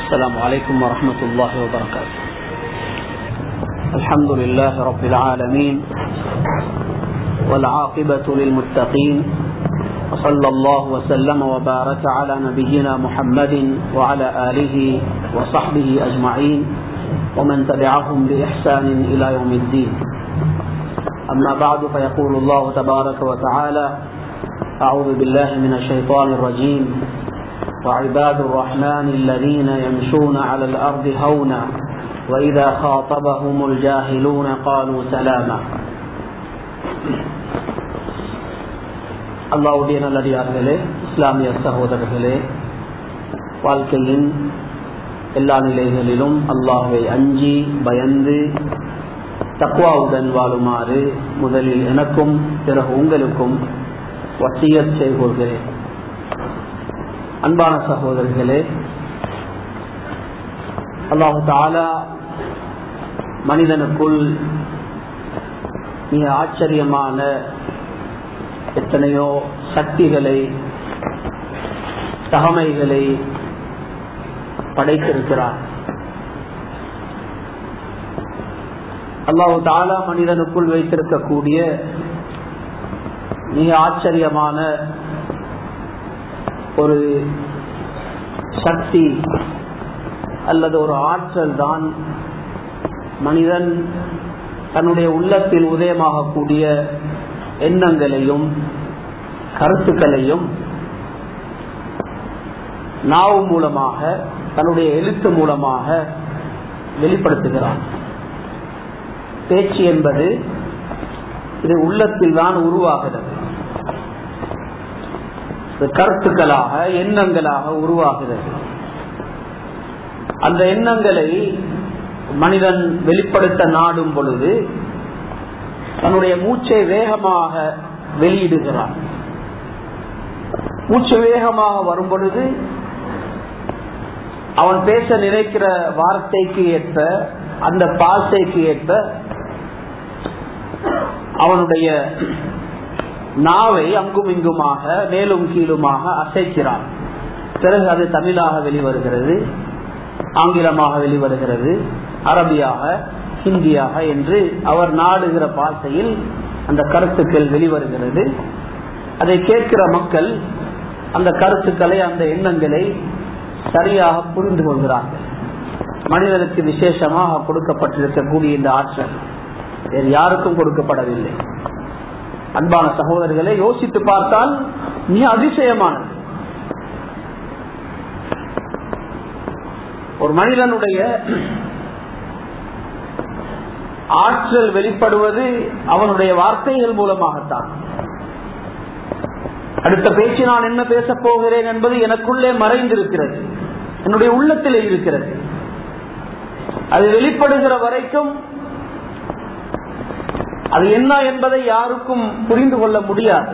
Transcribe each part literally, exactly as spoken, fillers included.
السلام عليكم ورحمة الله وبركاته. الحمد لله رب العالمين والعاقبة للمتقين، وصلى الله وسلم وبارك على نبينا محمد وعلى آله وصحبه أجمعين ومن تبعهم بإحسان إلى يوم الدين. أما بعد، فيقول الله تبارك وتعالى: أعوذ بالله من الشيطان الرجيم، وعباد الرحمن الذين يمشون على الأرض هونا وإذا خاطبهم الجاهلون قالوا سلاما. அல்லாஹ்வுடைய நல்லடியார்களே, இஸ்லாமிய சகோதரர்களே, வாழ்க்கையின் எல்லா நிலைகளிலும் அல்லாஹ்வை அஞ்சி பயந்து தக்வாவுடன் வாழுமாறு முதலில் எனக்கும் பிறகு உங்களுக்கும் வசியத் செய்கிறேன். அன்பான சகோதரர்களே, அல்லாஹு தஆலா மனிதனுக்குள் மிக ஆச்சரியமான எத்தனையோ சக்திகளை, தகமைகளை படைத்திருக்கிறார். அல்லாஹு தஆலா மனிதனுக்குள் வைத்திருக்கக்கூடிய மிக ஆச்சரியமான ஒரு சக்தி அல்லது ஒரு ஆற்றல் தான் மனிதன் தன்னுடைய உள்ளத்தில் உதயமாகக்கூடிய எண்ணங்களையும் கருத்துக்களையும் நாவு மூலமாக, தன்னுடைய எழுத்து மூலமாக வெளிப்படுத்துகிறான். பேச்சு என்பது இது உள்ளத்தில் தான் உருவாகிறது. கருத்துக்களாக, எண்ணங்களாக உருவாகிறது. அந்த எண்ணங்களை மனிதன் வெளிப்படுத்த நாடும் பொழுது தன்னுடைய மூச்சை வேகமாக வெளியிடுகிறான். மூச்சு வேகமாக வரும் பொழுது அவன் பேச நினைக்கிற வார்த்தைக்கு ஏற்ப, அந்த பாசைக்கு ஏற்ப அவனுடைய நாவை அங்கும் இங்குமாக மேலும் கீழுமாக அசைக்கிறான். பிறகு அது தமிழாக வெளிவருகிறது, ஆங்கிலமாக வெளிவருகிறது, அரபியாக, ஹிந்தியாக என்று அவர் நாடுகிற பாஷையில் அந்த கருத்துக்கள் வெளிவருகிறது. அதை கேட்கிற மக்கள் அந்த கருத்துக்களை, அந்த எண்ணங்களை சரியாக புரிந்து கொள்கிறார்கள். மனிதனுக்கு விசேஷமாக கொடுக்கப்பட்டிருக்கக்கூடிய இந்த ஆற்றல் வேறு யாருக்கும் கொடுக்கப்படவில்லை. அன்பான சகோதரர்களை, யோசித்து பார்த்தால் மிக அதிசயமானது. ஒரு மனிதனுடைய ஆற்றல் வெளிப்படுவது அவனுடைய வார்த்தைகள் மூலமாகத்தான். அடுத்த பேச்சு நான் என்ன பேசப் போகிறேன் என்பது எனக்குள்ளே மறைந்திருக்கிறது, என்னுடைய உள்ளத்திலே இருக்கிறது. அது வெளிப்படுகிற வரைக்கும் அது என்ன என்பதை யாருக்கும் புரிந்து கொள்ள முடியாது.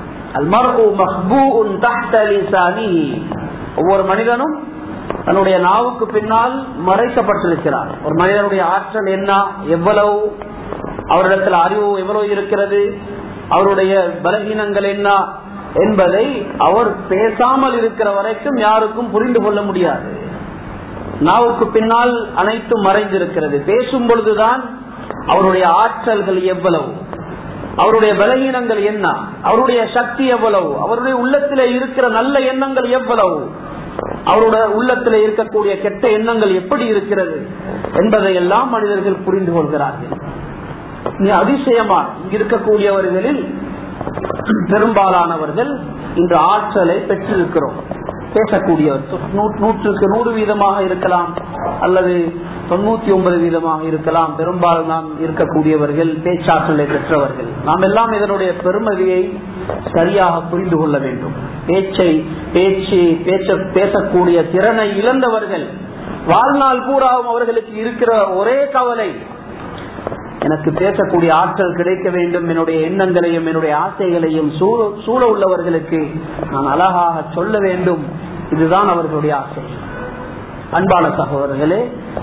ஒவ்வொரு மனிதனும் தன்னுடைய நாவுக்கு பின்னால் மறைக்கப்பட்டிருக்கிறார். ஒரு மனிதனுடைய ஆற்றல் என்ன, எவ்வளவு அவரிடத்தில் அறிவு எவ்வளவு இருக்கிறது, அவருடைய பலகீனங்கள் என்ன என்பதை அவர் பேசாமல் இருக்கிற வரைக்கும் யாருக்கும் புரிந்து கொள்ள முடியாது. நாவுக்கு பின்னால் அனைத்தும் மறைந்திருக்கிறது. பேசும் பொழுதுதான் அவருடைய ஆற்றல்கள் எவ்வளவு, அவருடைய பலகீனங்கள் என்ன, அவருடைய சக்தி எவ்வளவு, அவருடைய உள்ளத்திலே இருக்கிற நல்ல எண்ணங்கள் எவ்வளவு, அவருடைய உள்ளத்தில் இருக்கக்கூடிய கெட்ட எண்ணங்கள் எப்படி இருக்கிறது என்பதை எல்லாம் மனிதர்கள் புரிந்து கொள்கிறார்கள். அதிசயமா இருக்கக்கூடியவர்களில் பெரும்பாலானவர்கள் இந்த ஆற்றலை பெற்றிருக்கிறோம். பேசக்கூடியவர் நூற்றுக்கு நூறு வீதமாக இருக்கலாம், அல்லது தொண்ணூத்தி ஒன்பது வீதமாக இருக்கலாம். பெரும்பாலும் நாம் இருக்கக்கூடியவர்கள் பேச்சாற்றலை பெற்றவர்கள். நாம் எல்லாம் இதனுடைய பெருமதியை சரியாக புரிந்து கொள்ள வேண்டும். பேச்சை பேச்சு பேச்ச பேசக்கூடிய திறனை இழந்தவர்கள் வாழ்நாள் பூராவும் அவர்களுக்கு இருக்கிற ஒரே கவலை, எனக்கு பேசக்கூடிய ஆற்றல் கிடைக்க வேண்டும், என்னுடைய எண்ணங்களையும் என்னுடைய ஆசைகளையும் சூழ உள்ளவர்களுக்கு நான் அழகாக சொல்ல வேண்டும். இதுதான் அவர்களுடைய ஆசை. அன்பான சகோதரர்களே,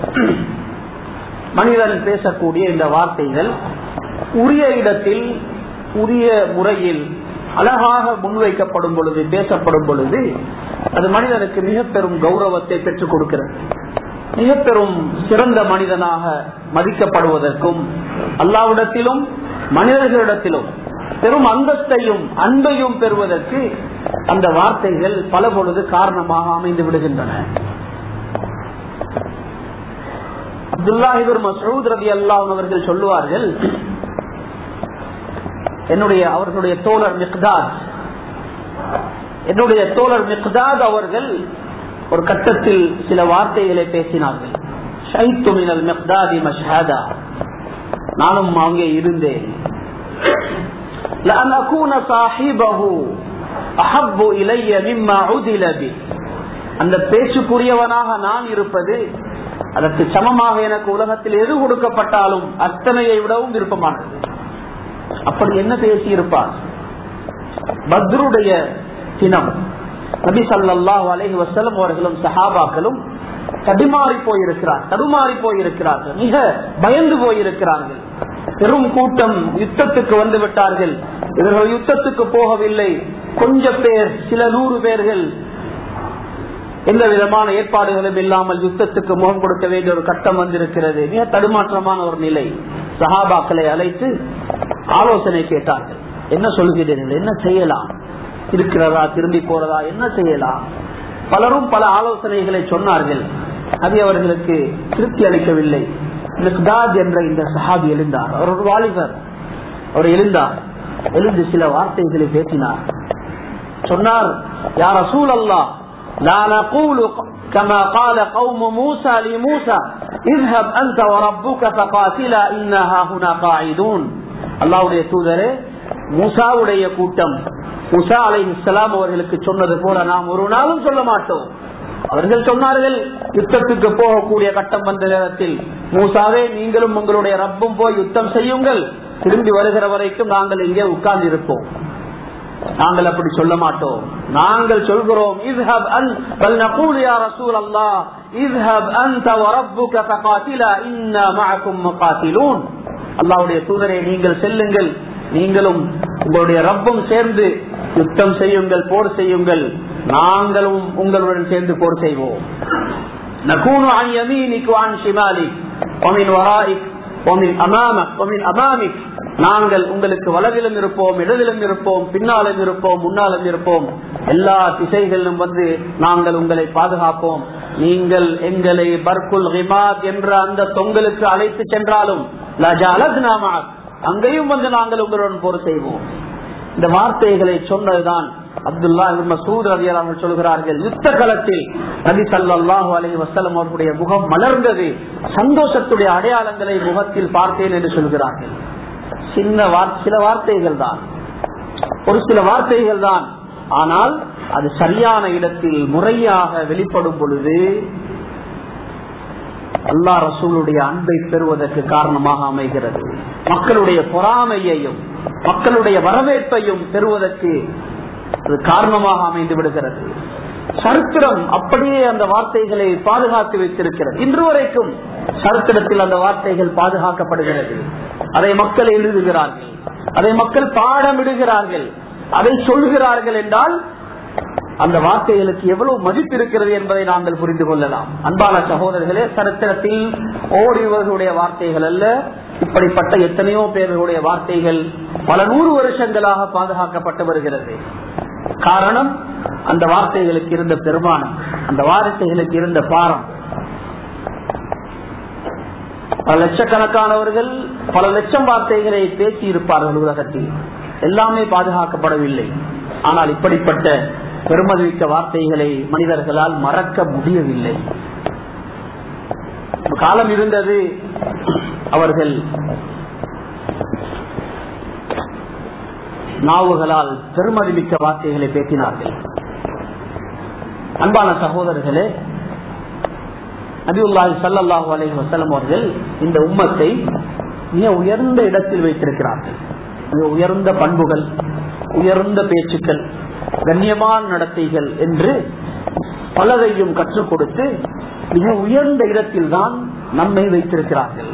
மனிதன் பேசக்கூடிய இந்த வார்த்தைகள் உரிய இடத்தில் உரிய முறையில் அழகாக முன்வைக்கப்படும் பொழுது, பேசப்படும் பொழுது அது மனிதனுக்கு மிக பெரும் கௌரவத்தை பெற்றுக் கொடுக்கிறது. மிக பெரும் சிறந்த மனிதனாக மதிக்கப்படுவதற்கும் அல்லாஹ்விடத்திலும் மனிதர்களிடத்திலும் பெரும் அந்தஸ்தையும் அன்பையும் பெறுவதற்கு அந்த வார்த்தைகள் பல பொழுது காரணமாக அமைந்து விடுகின்றன. அப்துல்லாஹ் இப்னு மஸ்ஊத் ரலியல்லாஹு அன்ஹு அவர்கள் சொல்லுவார்கள், என்னுடைய அவர்களுடைய தோழர் மிக்தாத் என்னுடைய தோழர் மிக்தாத் அவர்கள் ஒரு கட்டத்தில் சில வார்த்தைகளை பேசினார்கள். ஷஹீது மினல் மிக்தாதி மஷ்ஹதா, நானும் அங்கே இருந்தேன். லஅன் அகூன ஸாஹிபஹு அஹப்பு இலைய மிம்மா உதில பி, அந்த பேச்சுக்குரியவனாக நான் இருப்பது அதற்கு சமமாக எனக்கு உலகத்தில் எது கொடுக்கப்பட்டாலும் அத்தனையை விடவும் விருப்பமானது. அப்படி என்ன பேசி இருப்பார்? பத்ருடைய தினம் நபி ஸல்லல்லாஹு அலைஹி வஸல்லம் அவர்களும் சஹாபாக்களும் தடுமாறி போயிருக்கிறார் தடுமாறி போயிருக்கிறார்கள் மிக பயந்து போயிருக்கிறார்கள். பெரும் கூட்டம் யுத்தத்துக்கு வந்து விட்டார்கள். இவர்கள் யுத்தத்துக்கு போகவில்லை. கொஞ்ச பேர், சில நூறு பேர்கள் எந்த விதமான ஏற்பாடுகளும் இல்லாமல் யுத்தத்துக்கு முகம் கொடுக்க வேண்டிய ஒரு கட்டம் வந்திருக்கிறது. மிக தடுமாற்றமான ஒரு நிலை. சஹாபாக்களை அழைத்து ஆலோசனை கேட்டார்கள். என்ன சொல்கிறீர்கள்? என்ன செய்யலாம்? இருக்கிறதா, திரும்பி போறதா, என்ன செய்யலாம்? பலரும் பல ஆலோசனைகளை சொன்னார்கள். அது அவர்களுக்கு திருப்தி அளிக்கவில்லை. மிக்தாத் என்ற இந்த சஹாபி எழுந்தார். அவர் ஒரு வாலிபர். அவர் எழுந்தார். எழுந்து சில வார்த்தைகளை பேசினார். சொன்னார், யா ரசூலல்லாஹ், லா நகூலு கமா قال قوم موسى لموسى اذهب انت وربك فقاتلا انها هنا قاعدون. அல்லாஹ்வுடைய தூதரே, மூசாவுடைய கூட்டம் மூசா அலைஹிஸ்ஸலாம் அவர்களுக்கு சொன்னது போல நாம் ஒரு நாளும் சொல்ல மாட்டோம். அவர்கள் சொன்னார்கள், யுத்தத்துக்கு போகக்கூடிய கட்டம் வந்த நேரத்தில், மூசாவே நீங்களும் உங்களுடைய ரப்பும் போய் யுத்தம் செய்யுங்கள், திரும்பி வருகிற வரைக்கும் நாங்கள் இங்கே உட்கார்ந்து இருப்போம். நாங்கள் அப்படி சொல்ல மாட்டோம். நாங்கள் சொல்கிறோம், இذهب أنت بل نقول يا رسول الله اذهب أنت وربك فقاتلا إنا معكم مقاتلون. அல்லாஹ்வுடைய தூதரே, நீங்கள் செல்லுங்கள், நீங்களும் உங்களுடைய ரப்பும் சேர்ந்து யுத்தம் செய்யுங்கள், போர் செய்யுங்கள், நாங்களும் உங்களுடன் சேர்ந்து போர் செய்வோம். நகூனு அன் யமீனிக வ அன் ஷிமாலிக் வ மின் வராயிக் வ மின் அமாமக் வ மின் அமாமிக். நாங்கள் உங்களுக்கு வலதிலும் இருப்போம், இடதிலும் இருப்போம், பின்னாலும் இருப்போம், முன்னாலும் இருப்போம். எல்லா திசைகளிலும் வந்து நாங்கள் உங்களை பாதுகாப்போம். நீங்கள் எங்களை பர்குல் கிமாத் என்ற அந்த தொங்கலுக்கு அழைத்து சென்றாலும் அங்கேயும் வந்து நாங்கள் உங்களுடன் போர் செய்வோம். இந்த வார்த்தைகளை சொன்னதுதான் அப்துல்லாஹ் இப்னு மஸ்ஊத் ரலியல்லாஹு அன்ஹு சொல்கிறார்கள், யுத்த களத்தில் நபி ஸல்லல்லாஹு அலைஹி வஸல்லம் அவர்களுடைய முகம் மலர்ந்தது. சந்தோஷத்துடைய அடையாளங்களை முகத்தில் பார்த்தேன் என்று சொல்கிறார்கள். சின்ன சில வார்த்தைகள் தான், ஒரு சில வார்த்தைகள் தான். ஆனால் அது சரியான இடத்தில் முறையாக வெளிப்படும் பொழுது அல்லாஹ் ரசூலுடைய அன்பை பெறுவதற்கு காரணமாக அமைகிறது. மக்களுடைய பொறாமையையும் மக்களுடைய வரவேற்பையும் பெறுவதற்கு அது காரணமாக அமைந்து விடுகிறது. சரித்திரம் அப்படியே அந்த வார்த்தைகளை பாதுகாத்து வைத்திருக்கிறது. இன்று வரைக்கும் சரித்திரத்தில் அந்த வார்த்தைகள் பாதுகாக்கப்படுகிறது. அதை மக்கள் எழுதுகிறார்கள், அதை மக்கள் பாடமிடுகிறார்கள், அதை சொல்கிறார்கள் என்றால் அந்த வார்த்தைகளுக்கு எவ்வளவு மதிப்பு இருக்கிறது என்பதை நாங்கள் புரிந்து கொள்ளலாம். அன்பான சகோதரர்களே, சரித்திரத்தில் ஓடிவர்களுடைய வார்த்தைகள் அல்ல, இப்படிப்பட்ட எத்தனையோ பேர்களுடைய வார்த்தைகள் பல நூறு வருஷங்களாக பாதுகாக்கப்பட்டு வருகிறது. காரணம், அந்த வார்த்தைகளுக்கு இருந்த பெருமானம், அந்த வார்த்தைகளுக்கு இருந்த பாரம். பல லட்சக்கணக்கானவர்கள் பல லட்சம் வார்த்தைகளை பேசி இருப்பார்கள் உலகத்தில், எல்லாமே பாதுகாக்கப்படவில்லை. ஆனால் இப்படிப்பட்ட பெருமதிமிக்க வார்த்தைகளை மனிதர்களால் மறக்க முடியவில்லை. காலம் இருந்தது, அவர்கள் நாவுகளால் பெருமதிமிக்க வார்த்தைகளை பேசினார்கள். அன்பான சகோதரர்களே, நபியுல்லாஹி ஸல்லல்லாஹு அலைஹி வஸல்லம் அவர்கள் இந்த உம்மத்தை மிக உயர்ந்த இடத்தில் வைத்திருக்கிறார்கள். மிக உயர்ந்த பண்புகள், உயர்ந்த பேச்சுக்கள், கண்ணியமான நடத்தைகள் என்று பலரையும் கற்றுக் கொடுத்து மிக உயர்ந்த இடத்தில் தான் நம்மை வைத்திருக்கிறார்கள்.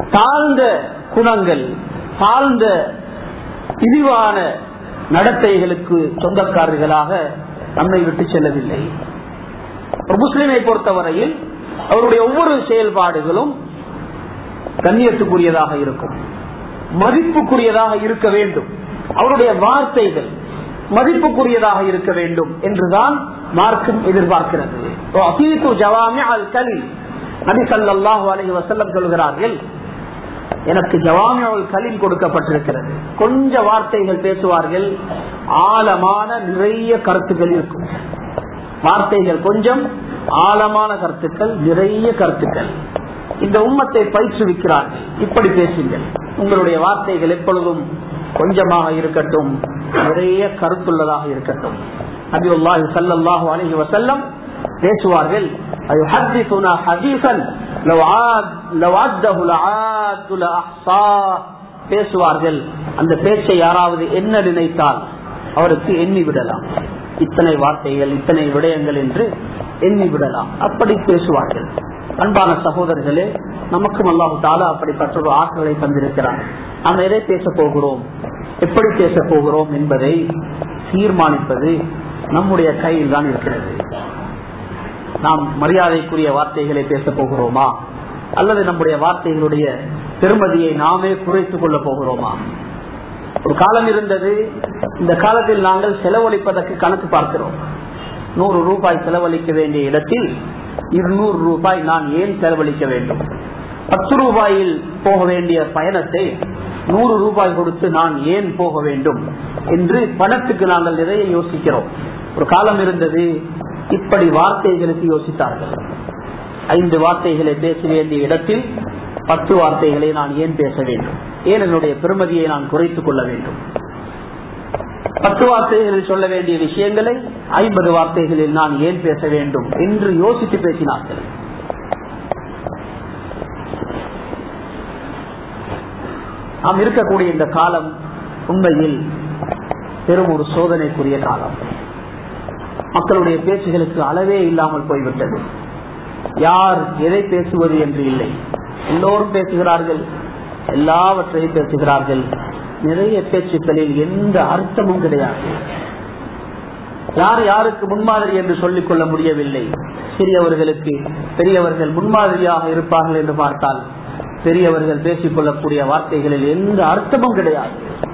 தாழ்ந்த குணங்கள், தாழ்ந்த இழிவான நடத்தைகளுக்கு சொந்தக்காரர்களாக நம்மை விட்டு செல்லவில்லை. ஒரு முஸ்லிமை பொறுத்தவரையில் அவருடைய ஒவ்வொரு செயல்பாடுகளும் கண்ணியத்துக்குரியதாக இருக்கும், மதிப்புக்குரியதாக இருக்க வேண்டும். அவருடைய வார்த்தைகள் மதிப்புக்குரியதாக இருக்க வேண்டும் என்றுதான் மார்க்கம் எதிர்பார்க்கிறது. நபி ஸல்லல்லாஹு அலைஹி வஸல்லம் சொல்கிறார்கள், எனக்கு ஜவாமிஉல் கலீம் கொடுக்கப்பட்டிருக்கிறது. கொஞ்ச வார்த்தைகள் பேசுவார்கள், ஆழமான நிறைய கருத்துக்கள் இருக்கும். வார்த்தைகள் கொஞ்சம், ஆழமான கருத்துக்கள், நிறைய கருத்துக்கள். இந்த உம்மத்தை பயிற்றுவிக்கிறார்கள், இப்படி பேசுங்கள், உங்களுடைய வார்த்தைகள் எப்பொழுதும் கொஞ்சமாக இருக்கட்டும், நிறைய கருத்துள்ளதாக இருக்கட்டும். நபியுல்லாஹி ஸல்லல்லாஹு அலைஹி வஸல்லம் பேசுவார்கள், அயுஹத்திஸுனா ஹதீஸன் லவ் ஆத் லவ் அத்தஹு லஆத் லஅஹ்ஸா. பேசுவார்கள், அந்த பேச்சை யாராவது என்ன நினைத்தால் அவருக்கு எண்ணி விடலாம். இத்தனை வார்த்தைகள், இத்தனை விடயங்கள் என்று எண்ணி விடலாம். அப்படி பேசுவார்கள். அன்பான சகோதரர்களே, நமக்கும் அல்லாஹ் தஆலா அப்படிப்பட்ட ஒரு ஆற்றலை தந்திருக்கிறார். நாம் எதை பேச போகிறோம், எப்படி பேச போகிறோம் என்பதை தீர்மானிப்பது நம்முடைய கையில் தான் இருக்கிறது. நாம் மரியாதைக்குரிய வார்த்தைகளை பேச போகிறோமா, அல்லது நம்முடைய வார்த்தைகளுடைய பெருமதியை நாமே குறைத்துக் கொள்ள போகிறோமா? ஒரு காலம் இருந்தது, இந்த காலத்தில் நாங்கள் செலவழிப்பதற்கு கணக்கு பார்க்கிறோம். நூறு ரூபாய் செலவழிக்க வேண்டிய இடத்தில் இருநூறு ரூபாய் நான் ஏன் செலவழிக்க வேண்டும்? பத்து ரூபாயில் போக வேண்டிய பயணத்தை நூறு ரூபாய் கொடுத்து நான் ஏன் போக வேண்டும் என்று பணத்துக்கு நாங்கள் நிறைய யோசிக்கிறோம். ஒரு காலம் இருந்தது, இப்படி வார்த்தைகளுக்கு யோசித்தார்கள். ஐந்து வார்த்தைகளை பேச வேண்டிய இடத்தில் பத்து வார்த்தைகளை நான் ஏன் பேச வேண்டும்? ஏன் என்னுடைய பெருமதியை நான் குறைத்துக் கொள்ள வேண்டும்? பத்து வார்த்தைகளில் சொல்ல வேண்டிய விஷயங்களை ஐம்பது வார்த்தைகளில் நான் ஏன் பேச வேண்டும் என்று யோசித்து பேசினார்கள். நாம் இருக்கக்கூடிய இந்த காலம் உண்மையில் பெரும் ஒரு சோதனைக்குரிய காலம். மக்களுடைய பேச்சுகளுக்கு அளவே இல்லாமல் போய்விட்டது. யார் எதை பேசுவது என்று இல்லை, எல்லோரும் பேசுகிறார்கள், எல்லாவற்றையும் பேசுகிறார்கள். நிறைய பேச்சுக்களில் எந்த அர்த்தமும் கிடையாது. யார் யாருக்கு முன்மாதிரி என்று சொல்லிக் கொள்ள முடியவில்லை. சிறியவர்களுக்கு பெரியவர்கள் முன்மாதிரியாக இருப்பார்கள் என்று பார்த்தால் பெரியவர்கள் பேசிக் கொள்ளக்கூடிய வார்த்தைகளில் எந்த அர்த்தமும் கிடையாது.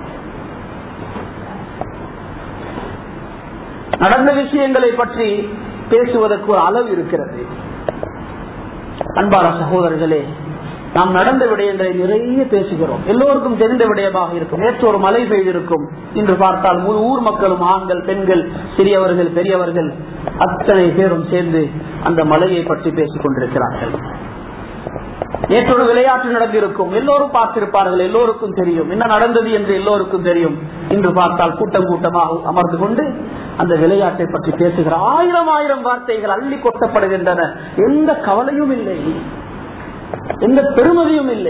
நடந்த விஷயங்களை பற்றி பேசுவதற்கு ஒரு அளவு இருக்கிறது. அன்பான சகோதரர்களே, நாம் நடந்த விடயங்களை நிறைய பேசுகிறோம். எல்லோருக்கும் தெரிந்த விடயமாக இருக்கும். நேற்று ஒரு மழை பெய்திருக்கும், இன்று பார்த்தால் முழு ஊர் மக்களும், ஆண்கள், பெண்கள், சிறியவர்கள், பெரியவர்கள் அத்தனை பேரும் சேர்ந்து அந்த மழையை பற்றி பேசிக் கொண்டிருக்கிறார்கள். நேற்றொரு விளையாட்டு நடந்திருக்கும், எல்லோரும் பார்த்திருப்பார்கள், எல்லோருக்கும் தெரியும் என்ன நடந்தது என்று எல்லோருக்கும் தெரியும். இன்று பார்த்தால் கூட்டம் கூட்டமாக அமர்ந்து கொண்டு அந்த விளையாட்டை பற்றி பேசுகிற ஆயிரம் ஆயிரம் வார்த்தைகள் அள்ளி கொட்டப்படுகின்றன. எந்த கவலையும் இல்லை, எந்த பெருமதியும் இல்லை.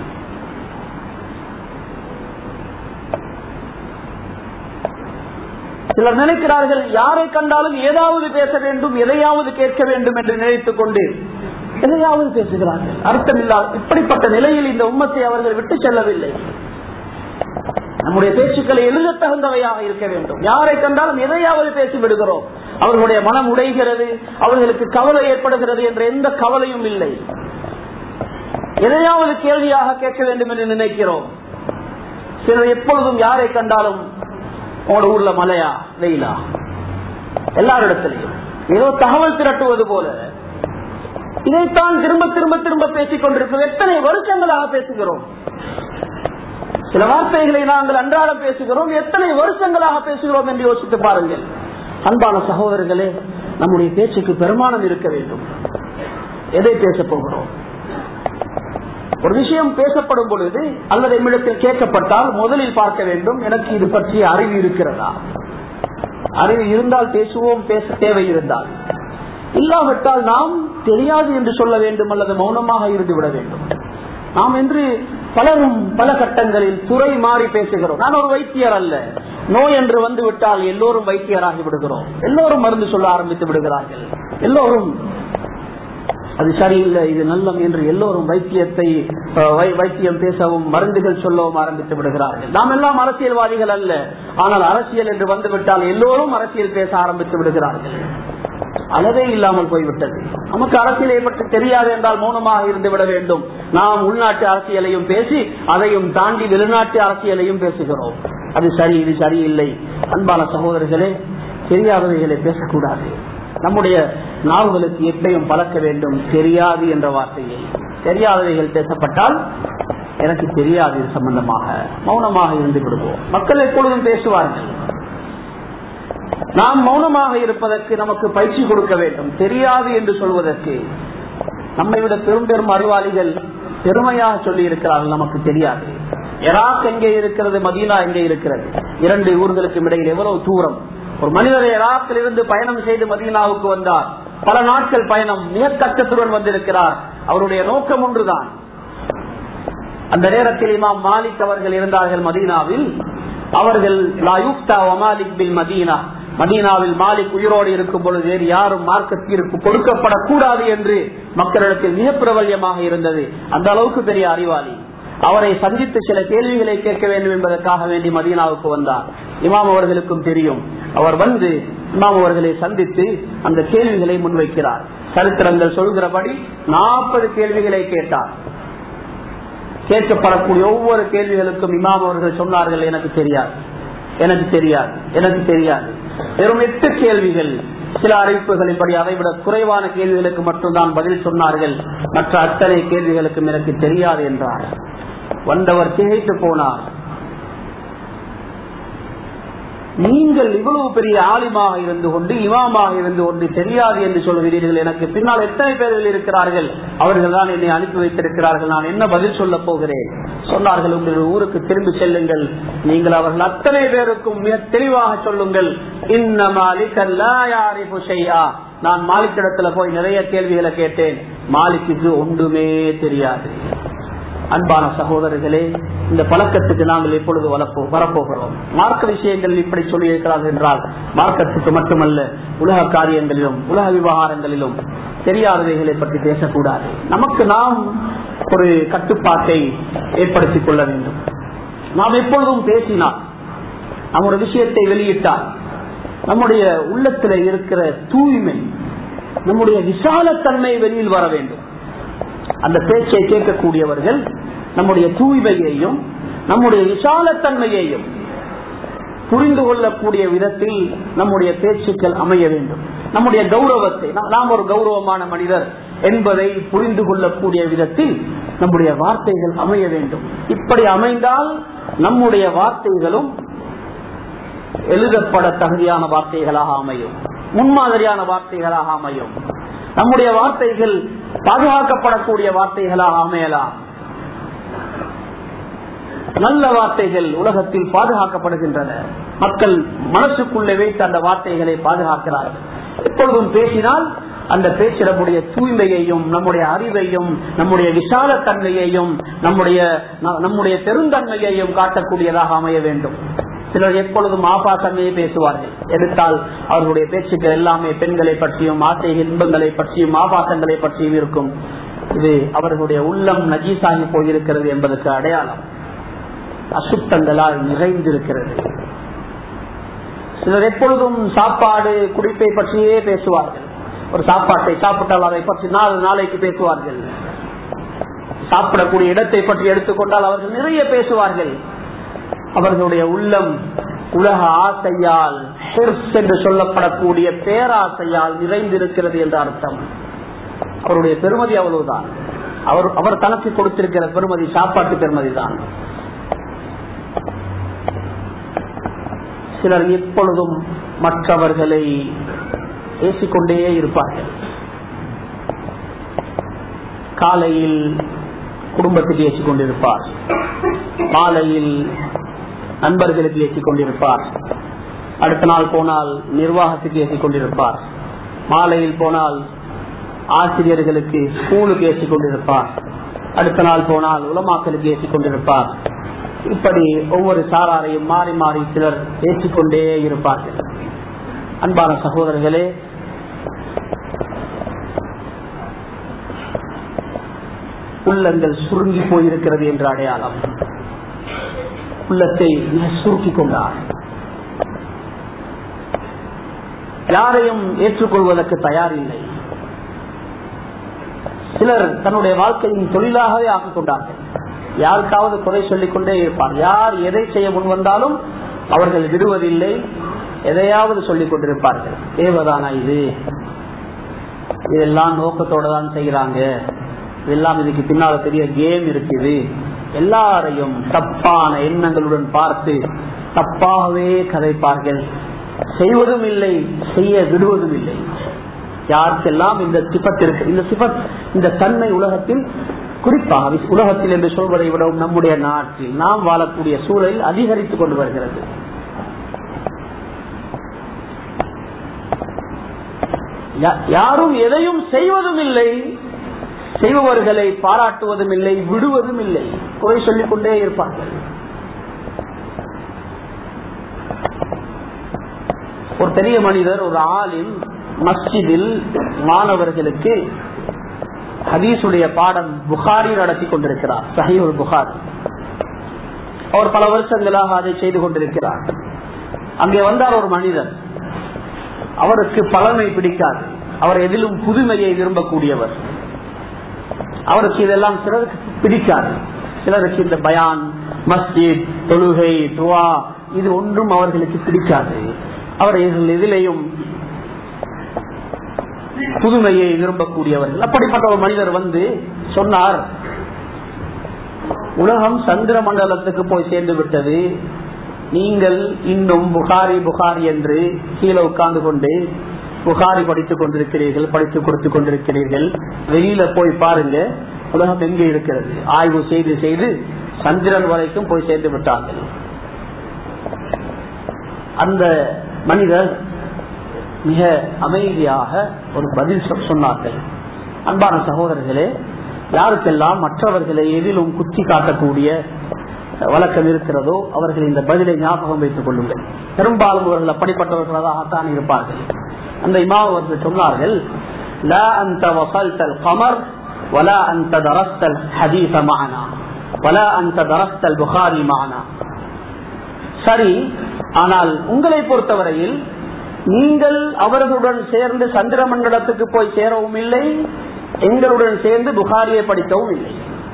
சிலர் நினைக்கிறார்கள், யாரை கண்டாலும் ஏதாவது பேச வேண்டும், எதையாவது கேட்க வேண்டும் என்று நினைத்துக் கொண்டு எதையாவது பேசுகிறார்கள். அர்த்தமில்லாத இப்படிப்பட்ட நிலையில் இந்த உம்மத்தை அவர்கள் விட்டு செல்லவில்லை. நம்முடைய பேச்சுக்களை எழுத தகுந்தவையாக இருக்க வேண்டும். யாரை கண்டாலும் எதையாவது பேசி விடுகிறோம். அவர்களுடைய மனம் உடைகிறது, அவர்களுக்கு கவலை ஏற்படுகிறது என்ற எந்த கவலையும் இல்லை. எதையாவது கேள்வியாக கேட்க வேண்டும் என்று நினைக்கிறோம். சிலர் எப்பொழுதும் யாரை கண்டாலும் உங்களோட ஊர்ல மழையா வெயிலா, எல்லாரிடத்திலையும் ஏதோ தகவல் திரட்டுவது போல இதைத்தான் திரும்ப திரும்ப திரும்ப பேசிக் கொண்டிருப்பது. எத்தனை வருஷங்களாக பேசுகிறோம். சில வார்த்தைகளை நாங்கள் அன்றாடம் பேசுகிறோம், எத்தனை வருஷங்களாக பேசுகிறோம் என்று யோசித்து பாருங்கள். அன்பான சகோதரர்களே, நம்முடைய பேச்சுக்கு பெருமானம் இருக்க வேண்டும். எதை பேச போகிறோம்? ஒரு விஷயம் பேசப்படும் பொழுது அல்லது நம்மிடத்தில் கேட்கப்பட்டால் முதலில் பார்க்க வேண்டும், எனக்கு இது பற்றிய அறிவு இருக்கிறதா? அறிவு இருந்தால் பேசுவோம், பேச தேவை இருந்தால். இல்லாவிட்டால் நாம் தெரியாது என்று சொல்ல வேண்டும் அல்லது மௌனமாக இருந்து விட வேண்டும். நாம் என்று பலரும் பல கட்டங்களில் துறை மாறி பேசுகிறோம். நான் ஒரு வைத்தியர் அல்ல. நோய் என்று வந்து விட்டால் எல்லோரும் வைத்தியராகி விடுகிறோம். எல்லோரும் மருந்து சொல்ல ஆரம்பித்து விடுகிறார்கள். எல்லோரும் அது சரியில்லை, இது நல்லம் என்று எல்லோரும் வைத்தியத்தை வைத்தியம் பேசவும் மருந்துகள் சொல்லவும் ஆரம்பித்து விடுகிறார்கள். நாம் எல்லாம் அரசியல்வாதிகள் அல்ல, ஆனால் அரசியல் என்று வந்துவிட்டால் எல்லோரும் அரசியல் பேச ஆரம்பித்து விடுகிறார்கள். அளவே இல்லாமல் போய்விட்டது. நமக்கு அரசியலை பற்றி தெரியாது என்றால் மௌனமாக இருந்து விட வேண்டும். நாம் உள்நாட்டு அரசியலையும் பேசி அதையும் தாண்டி வெளிநாட்டு அரசியலையும் பேசுகிறோம். அது சரி, இது சரியில்லை. அன்பான சகோதரர்களே, தெரியாதவைகளை பேசக்கூடாது. நம்முடைய நாவுகளுக்கு எப்பயும் பழக்க வேண்டும் தெரியாது என்ற வார்த்தையை. தெரியாதவைகள் பேசப்பட்டால் எனக்கு தெரியாது இது சம்பந்தமாக மௌனமாக இருந்து விடுவோம். மக்கள் எப்பொழுதும் பேசுவார்கள். நாம் மௌனமாக இருப்பதற்கு நமக்கு பயிற்சி கொடுக்க வேண்டும். தெரியாது என்று சொல்வதற்கு நம்மை விட பெரும் பெரும் அறிவாளிகள் பெருமையாக சொல்லி இருக்கிறார்கள், நமக்கு தெரியாது. ஈராக் எங்கே இருக்கிறது, மதீனா எங்கே இருக்கிறது, இரண்டு ஊர்களுக்கும் இடையில் எவ்வளவு தூரம். ஒரு மனிதர் ஈராக்கில் இருந்து பயணம் செய்து மதீனாவுக்கு வந்தார். பல நாட்கள் பயணம், மிக கஷ்டத்துடன் வந்திருக்கிறார். அவருடைய நோக்கம் ஒன்றுதான். அந்த நேரத்தில் இமாம் மாலிக் அவர்கள் இருந்தார்கள் மதீனாவில். அவர்கள் மதீனா மதீனாவில் மாலிக் உயிரோடு இருக்கும் பொழுது வேறு யாரும் மார்க்க தீர்ப்பு கொடுக்கப்படக்கூடாது என்று மக்களிடத்தில் மிக பிரபல்யமாக இருந்தது. அந்த அளவுக்கு பெரிய அறிவாளி. அவரை சந்தித்து சில கேள்விகளை கேட்க வேண்டும் என்பதற்காக வேண்டி மதீனாவுக்கு வந்தார். இமாம் அவர்களுக்கும் தெரியும். அவர் வந்து இமாம் அவர்களை சந்தித்து அந்த கேள்விகளை முன்வைக்கிறார். சரித்திரங்கள் சொல்கிறபடி நாற்பது கேள்விகளை கேட்டார். கேட்கப்படக்கூடிய ஒவ்வொரு கேள்விகளுக்கும் இமாம் அவர்கள் சொன்னார்கள், எனக்கு தெரியாது, எனக்கு தெரியாது, எனக்கு தெரியாது. வெறும் எட்டு கேள்விகள். சில அறிவிப்புகளின்படி அதைவிட குறைவான கேள்விகளுக்கு மட்டும்தான் பதில் சொன்னார்கள். மற்ற அத்தனை கேள்விகளுக்கும் எனக்கு தெரியாது என்றார். வந்தவர் திகைத்து போனார். நீங்கள் இவ்வளவு பெரிய ஆலிமாக இருந்து கொண்டு இமாமாக இருந்து கொண்டு தெரியாது என்று சொல்கிறீர்கள், எனக்கு பின்னால் எத்தனை பேர்கள் இருக்கிறார்கள், அவர்கள் தான் என்னை அனுப்பி வைத்திருக்கிறார்கள், நான் என்ன பதில் சொல்ல போகிறேன். சொன்னார்கள், உங்கள் ஊருக்கு திரும்பி செல்லுங்கள், நீங்கள் அவர்கள் அத்தனை பேருக்கும் மிக தெளிவாக சொல்லுங்கள், இன்ன மாலிக் லா யாரிஃபு ஷைஆ. நான் மாலிக்கிடத்துல போய் நிறைய கேள்விகளை கேட்டேன், மாலிக்கு ஒன்றுமே தெரியாது. அன்பான சகோதரர்களே, இந்த பழக்கத்துக்கு நாங்கள் எப்பொழுது வரப்போகிறோம்? மார்க்க விஷயங்கள் இப்படி சொல்லி இருக்கிறார்கள் என்றால் மார்க்கத்துக்கு மட்டுமல்ல, உலக காரியங்களிலும் உலக விவகாரங்களிலும் தெரியாதவைகளை பற்றி பேசக்கூடாது. நமக்கு நாம் ஒரு கட்டுப்பாட்டை ஏற்படுத்திக் கொள்ள வேண்டும். நாம் எப்பொழுதும் பேசினால், நாம் ஒரு விஷயத்தை வெளியிட்டால், நம்முடைய உள்ளத்தில் இருக்கிற தூய்மை, நம்முடைய விசாலத்தன்மை வெளியில் வர வேண்டும். அந்த பேச்சை கேட்கக்கூடியவர்கள் நம்முடைய தூய்மையையும் நம்முடைய விசாலத்தன்மையையும் புரிந்து கொள்ளக்கூடிய விதத்தில் நம்முடைய பேச்சுக்கள் அமைய வேண்டும். நம்முடைய கௌரவத்தை, நாம் ஒரு கௌரவமான மனிதர் என்பதை புரிந்து கொள்ளக்கூடிய விதத்தில் நம்முடைய வார்த்தைகள் அமைய வேண்டும். இப்படி அமைந்தால் நம்முடைய வார்த்தைகளும் எழுதப்பட தகுதியான வார்த்தைகளாக அமையும், முன்மாதிரியான வார்த்தைகளாக அமையும். நம்முடைய வார்த்தைகள் பாதுகாக்கப்படக்கூடிய வார்த்தைகளாக அமையலாம். நல்ல வார்த்தைகள் உலகத்தில் பாதுகாக்கப்படுகின்றன. மக்கள் மனசுக்குள்ளே வைத்து அந்த வார்த்தைகளை பாதுகாக்கிறார்கள். எப்பொழுதும் பேசினால் அந்த பேச்சு நம்முடைய தூய்மையையும் நம்முடைய அறிவையும் நம்முடைய விசாலத்தன்மையையும் நம்முடைய நம்முடைய பெருந்தன்மையையும் காட்டக்கூடியதாக அமைய வேண்டும். சிலர் எப்பொழுதும் ஆபாசமே பேசுவார்கள். எடுத்தால் அவர்களுடைய பேச்சுக்கள் எல்லாமே பெண்களை பற்றியும் ஆசை இன்பங்களை பற்றியும் ஆபாசங்களை பற்றியும் இருக்கும். இது அவர்களுடைய உள்ளம் நஜீசாகி போயிருக்கிறது என்பதற்கு அடையாளம். அசுத்தங்களால் நிறைந்திருக்கிறது. சிலர் எப்பொழுதும் சாப்பாடு குடிப்பை பற்றியே பேசுவார்கள். ஒரு சாப்பாட்டை சாப்பிட்டால் அதை பற்றி நாலு நாளைக்கு பேசுவார்கள். சாப்பிடக்கூடிய இடத்தை பற்றி எடுத்துக்கொண்டால் அவர்கள் நிறைய பேசுவார்கள். அவர்களுடைய உள்ளம் உலக ஆசையால் என்று சொல்லப்படக்கூடிய பேராசையால் நிறைந்திருக்கிறது என்ற அர்த்தம். அவருடைய பெருமதி அவ்வளவுதான். அவர் அவர் தனக்கு கொடுத்திருக்கிற பெருமதி சாப்பாட்டு பெருமதி தான். சிலர் எப்பொழுதும் மற்றவர்களை பேசிக்கொண்டே இருப்பார்கள். காலையில் குடும்பத்துக்கு பேசிக் கொண்டிருப்பார், மாலையில் நண்பர்களுக்கு ஏற்றிக் கொண்டிருப்பார், அடுத்த நாள் போனால் நிர்வாகத்துக்கு ஏற்றிக் கொண்டிருப்பார், மாலையில் போனால் ஆசிரியர்களுக்கு ஸ்கூலுக்கு ஏற்றிக் கொண்டிருப்பார், அடுத்த நாள் போனால் உலமாக்களுக்கு ஏற்றிக் கொண்டிருப்பார். இப்படி ஒவ்வொரு சாராரையும் மாறி மாறி சிலர் ஏற்றிக்கொண்டே இருப்பார்கள். அன்பான சகோதரர்களே, உள்ளங்கள் சுருங்கி போயிருக்கிறது என்ற அடையாளம். உள்ளத்தை சுருக்கி கொண்டார். யாரையும் ஏற்றுக்கொள்வதற்கு தயார் இல்லை. சிலர் தன்னுடைய வாழ்க்கையின் தொழிலாகவே ஆக்கிக் கொண்டார்கள். யாருக்காவது குறை சொல்லிக் கொண்டே இருப்பார். யார் எதை செய்ய முன் வந்தாலும் அவர்கள் விடுவதில்லை, எதையாவது சொல்லிக் கொண்டிருப்பார்கள். தேவதானா இது, இதெல்லாம் நோக்கத்தோட தான் செய்யறாங்க, இதெல்லாம் இதுக்கு பின்னால பெரிய கேம் இருக்குது. எல்லாரையும் தப்பான எண்ணங்களுடன் பார்த்து தப்பாகவே கதைப்பார்கள். செய்வதும் இல்லை, செய்ய விடுவதும் இல்லை. யாருக்கெல்லாம் இந்த சிபத் இருக்கு, இந்த சிபத் இந்த தன்மை உலகத்தில், குறிப்பாக உலகத்தில் என்று சொல்வதை விடவும் நம்முடைய நாட்டில் நாம் வாழக்கூடிய சூழலில் அதிகரித்துக் கொண்டு வருகிறது. யாரும் எதையும் செய்வதும் இல்லை, செய்பவர்களை பாராட்டுவதும் இல்லை, விடுவதும் இல்லை, குறை சொல்லிக் கொண்டே இருப்பார்கள். ஒரு பெரிய மனிதர், ஒரு ஆலிம், மஸ்ஜிதில் மாணவர்களுக்கு ஹதீஸுடைய பாடம் புகாரி நடத்தி கொண்டிருக்கிறார். சஹீஹுல் புகாரி. அவர் பல வருஷங்களாக அதை செய்து கொண்டிருக்கிறார். அங்கே வந்தார் ஒரு மனிதர். அவருக்கு பழமை பிடிக்காது, அவர் எதிலும் புதுமையை விரும்பக்கூடியவர். அவருக்கு இதெல்லாம் சிலருக்கு பிடிக்காது. சிலருக்கு இந்த பயான், மஸ்ஜித், தொழுகை, துவா இது ஒன்றும் அவர்களுக்கு பிடிக்காது. அவர்கள் எதிலையும் புதுமையை விரும்பக்கூடியவர்கள். அப்படிப்பட்ட ஒரு மனிதர் வந்து சொன்னார், உலகம் சந்திர மண்டலத்துக்கு போய் சேர்ந்து விட்டது, நீங்கள் இன்னும் புகாரி புகாரி என்று கீழே உட்கார்ந்து கொண்டு புகாரி படித்துக் கொண்டிருக்கிறீர்கள், படித்துக் கொடுத்துக் கொண்டிருக்கிறீர்கள். வெளியில போய் பாருங்க, உலகம் எங்கே இருக்கிறது. ஆய்வு செய்து செய்து சந்திரன் வரைக்கும் போய் சேர்ந்து விட்டார்கள். அந்த மனிதர் மிக அமைதியாக ஒரு பதில் சொன்னார்கள். அன்பான சகோதரர்களே, யாருக்கெல்லாம் மற்றவர்களை எதிலும் குத்தி காட்டக்கூடிய வழக்கம் இருக்கிறதோ அவர்கள் இந்த பதிலை ஞாபகம் வைத்துக் கொள்ளுங்கள். பெரும்பாலும் அவர்கள் அப்படிப்பட்டவர்களாகத்தான் இருப்பார்கள். அந்த இமாம் அவர்கள் சொன்னார்கள், லா அன்த வஸல்தல் கமர் வலா அன்த தரஸ்தல் ஹதீஸ மஅனா வலா அன்த தரஸ்தல் புகாரி மஅனா. சரி, ஆனால் உங்களை பொறுத்தவரையில் நீங்கள் அவர்களுடன் சேர்ந்து சந்திர மண்டலத்துக்கு போய் சேரவும் இல்லை, எங்களுடன் சேர்ந்து புகாரியை படிக்கவும் இல்லை.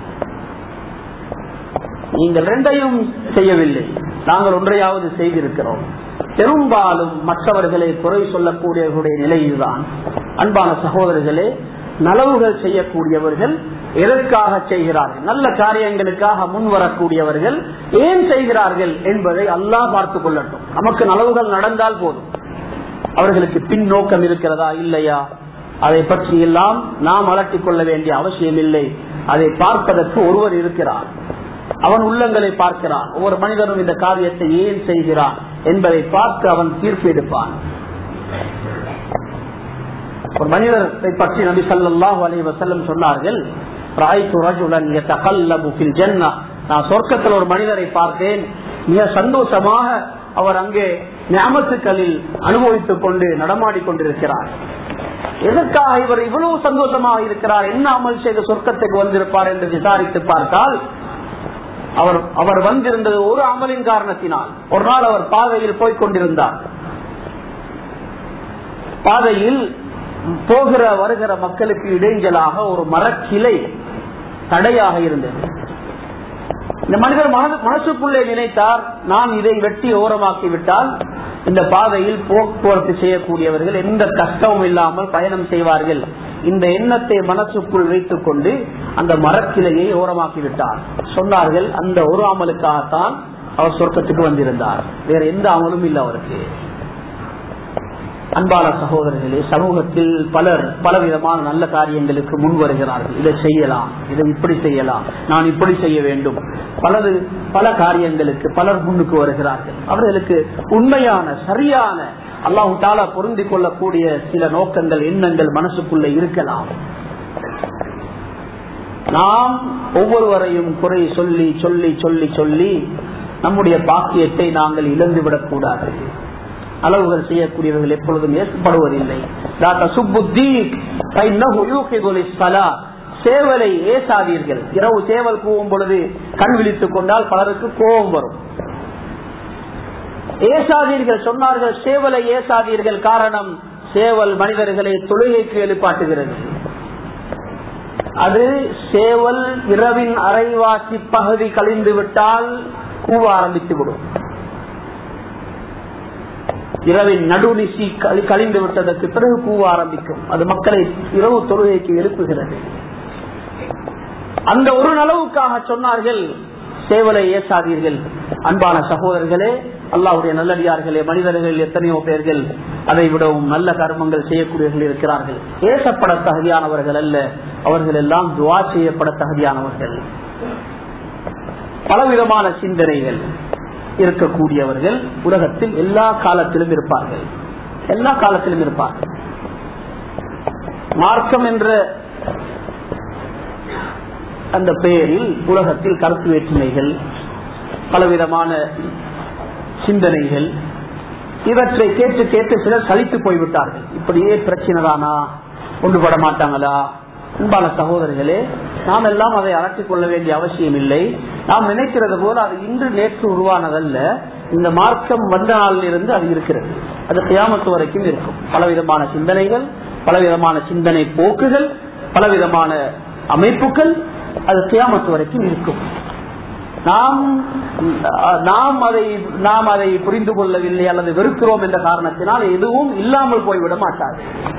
நீங்கள் ரெண்டையும் செய்யவில்லை, நாங்கள் ஒன்றையாவது செய்திருக்கிறோம். பெரும்பாலும் மற்றவர்களை குறை சொல்லக்கூடியவர்களுடைய நிலையில்தான். அன்பான சகோதரர்களே, நலவுகள் செய்யக்கூடியவர்கள் எதற்காக செய்கிறார்கள், நல்ல காரியங்களுக்காக முன் வரக்கூடியவர்கள் ஏன் செய்கிறார்கள் என்பதை அல்லாஹ் பார்த்துக் கொள்ளட்டும். நமக்கு நலவுகள் நடந்தால் போதும். அவர்களுக்கு பின் நோக்கம் இருக்கிறதா இல்லையா, அதை பற்றி எல்லாம் நாம் அலட்டிக் கொள்ள வேண்டிய அவசியம் இல்லை. அதை பார்ப்பதற்கு ஒருவர் இருக்கிறார், அவன் உள்ளங்களை பார்க்கிறான். ஒவ்வொரு மனிதனும் இந்த காரியத்தை ஏன் செய்கிறான் என்பதை பார்த்து அவன் தீர்ப்பு எடுப்பான். ஒரு மனிதரை பற்றி நபி ஸல்லல்லாஹு அலைஹி வஸல்லம் சொன்னார்கள், ரஅய்து ரஜுலன் யதகல்லபு ஃபில் ஜன்னah, நான் சொர்க்கத்தில் ஒரு மனிதரை பார்த்தேன், மிக சந்தோஷமாக அவர் அங்கே நிஅமத்துக்களில் அனுபவித்துக் கொண்டு நடமாடிக் கொண்டிருக்கிறார். எதற்காக இவர் இவ்வளவு சந்தோஷமாக இருக்கிறார், என்ன அமல் செய்து சொர்க்கத்துக்கு வந்திருப்பார் என்று விசாரித்து பார்த்தால், அவர் அவர் வந்திருந்தது ஒரு அமலின் காரணத்தினால். ஒரு நாள் அவர் பாதையில் போய்க் கொண்டிருந்தார். பாதையில் போகிற வருகிற மக்களுக்கு இடைஞ்சலாக ஒரு மரக்கிளை தடையாக இருந்தது. இந்த மனிதர் மனசுக்குள்ளே நினைத்தார், நான் இதை வெட்டி ஓரமாக்கி விட்டால் இந்த பாதையில் போக்குவரத்து செய்யக்கூடியவர்கள் எந்த கஷ்டமும் இல்லாமல் பயணம் செய்வார்கள். இந்த எண்ணத்தை மனசுக்குள் வைத்துக் கொண்டு அந்த மரக்கிளையை ஓரமாக்கி விட்டார். சொன்னார்கள், அந்த ஒரு அமலுக்காகத்தான் அவர் சொர்க்கத்துக்கு வந்திருந்தார், வேற எந்த அமலும் இல்லை அவருக்கு. அன்பான சகோதரர்களே, சமூகத்தில் பலர் பலவிதமான நல்ல காரியங்களுக்கு முன் வருகிறார்கள். இதை செய்யலாம், இதை இப்படி செய்யலாம், நான் இப்படி செய்ய வேண்டும், பலது பல காரியங்களுக்கு பலர் முன்னுக்கு வருகிறார்கள். அவர்களுக்கு உண்மையான சரியான அல்லாஹ் தஆலா பொருந்திக் கொள்ளக்கூடிய சில நோக்கங்கள் எண்ணங்கள் மனசுக்குள்ள இருக்கலாம். நாம் ஒவ்வொருவரையும் குறை சொல்லி சொல்லி சொல்லி சொல்லி நம்முடைய பாக்கியத்தை நாங்கள் இழந்துவிடக் கூடாது. அளவுகள் செய்யக்கூடியவர்கள் எப்பொழுதும் ஏற்படுவதில்லை. சேவலை ஏசாதீர்கள். இரவு சேவல் கூவும் பொழுது கண் விழித்துக் கொண்டால் பலருக்கு கோபம் வரும். ஏசாதீர்கள் சொன்னார்கள், சேவலை ஏசாதீர்கள். காரணம், சேவல் மனிதர்களை தொழுகைக்கு எழுப்பாட்டுகிறது. அது சேவல் இரவின் அரைவாசி பகுதி கழிந்து விட்டால் கூவ ஆரம்பித்து விடும். இரவின் நடுநிசி கழிந்து விட்டதற்கு பிறகு கூவ ஆரம்பிக்கும். அது மக்களை இரவு தொழுகைக்கு எழுப்புகிறது. அந்த ஒரு நலவுக்காக சொன்னார்கள், சேவலை ஏசாதீர்கள். அன்பான சகோதரர்களே, அல்லாஹ்வுடைய நல்லடியார்களே, மனிதர்கள் எத்தனையோ பேர்கள் அதை விடவும் நல்ல கர்மங்கள் செய்யக்கூடியவர்கள் இருக்கிறார்கள். ஏசப்பட தகுதியானவர்கள் அல்ல, அவர்கள் எல்லாம் துஆ செய்யப்பட தகுதியானவர்கள். பலவிதமான சிந்தனைகள் இருக்கக்கூடியவர்கள் உலகத்தில் எல்லா காலத்திலும் இருப்பார்கள். எல்லா காலத்திலும் இருப்பார்கள். மார்க்கம் என்ற அந்த பெயரில் உலகத்தில் கருத்து வேற்றுமைகள், பலவிதமான சிந்தனைகள், இவற்றை கேட்டு கேட்டு சிலர் சலித்து போய்விட்டார்கள். இப்படியே பிரச்சனை தானா, ஒன்றுபட மாட்டாங்களா? அன்பான சகோதரர்களே, நாம் எல்லாம் அதை அகற்றிக் கொள்ள வேண்டிய அவசியம் இல்லை. நாம் நினைக்கிறது போல அது இன்று நேற்று உருவானதல்ல. இந்த மார்க்கம் வந்த நாளில் இருந்து அது இருக்கிறது. அது கியாமத்து வரைக்கும் இருக்கும். பலவிதமான சிந்தனைகள், பலவிதமான சிந்தனை போக்குகள், பலவிதமான அமைப்புகள், அது கியாமத்து வரைக்கும் இருக்கும். நாம் நாம் அதை நாம் அதை புரிந்து கொள்ளவில்லை அல்லது வெறுக்கிறோம் என்ற காரணத்தினால் எதுவும் இல்லாமல் போய்விட மாட்டாது.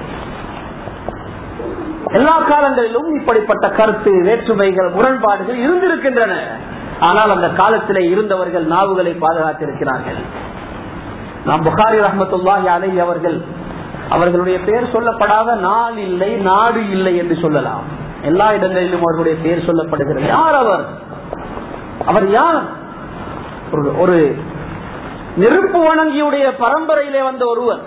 எல்லா காலங்களிலும் இப்படிப்பட்ட கருத்து வேற்றுமைகள், முரண்பாடுகள் இருந்திருக்கின்றன. ஆனால் அந்த காலத்திலே இருந்தவர்கள் நாவுகளை பாதுகாத்திருக்கிறார்கள். நாம் புகாரி ரஹ்மத்துல்லாஹி அலைஹி அவர்கள் அவர்களுடைய பெயர் சொல்லப்படாத நாள் இல்லை, நாடு இல்லை என்று சொல்லலாம். எல்லா இடங்களிலும் அவர்களுடைய பெயர் சொல்லப்படுகிறது. யார் அவர்? அவர் யார்? ஒரு நெருப்பு வணங்கியுடைய பரம்பரையிலே வந்த ஒருவர்,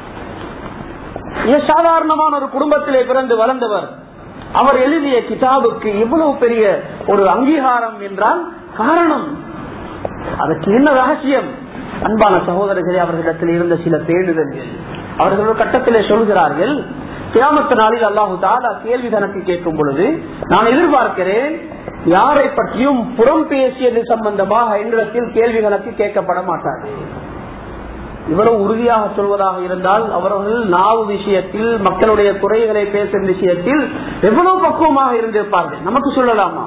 சாதாரணமான ஒரு குடும்பத்திலே பிறந்து வளர்ந்தவர். அவர் எழுதிய கிதாபுக்கு இவ்வளவு பெரிய ஒரு அங்கீகாரம் என்றால் காரணம், அதற்கு என்ன ரகசியம்? அன்பான சகோதரர்களே, அவர்களிடத்தில் இருந்த சில பேணுதல்கள். அவர்கள் ஒரு கட்டத்திலே சொல்கிறார்கள், கியாமத்து நாளில் அல்லாஹு தஆலா கேள்வி கணக்கு கேட்கும் பொழுது நான் எதிர்பார்க்கிறேன், யாரை பற்றியும் புறம் பேசியது சம்பந்தமாக என்னிடத்தில் கேள்வி கணக்கு கேட்கப்பட மாட்டாது. இவ்வளவு உறுதியாக சொல்வதாக இருந்தால் அவர்கள் நாவு விஷயத்தில், மக்களுடைய குறைகளை பேசும் விஷயத்தில் எவ்வளவு பக்குவமாக இருந்திருப்பார்கள். நமக்கு சொல்லலாமா?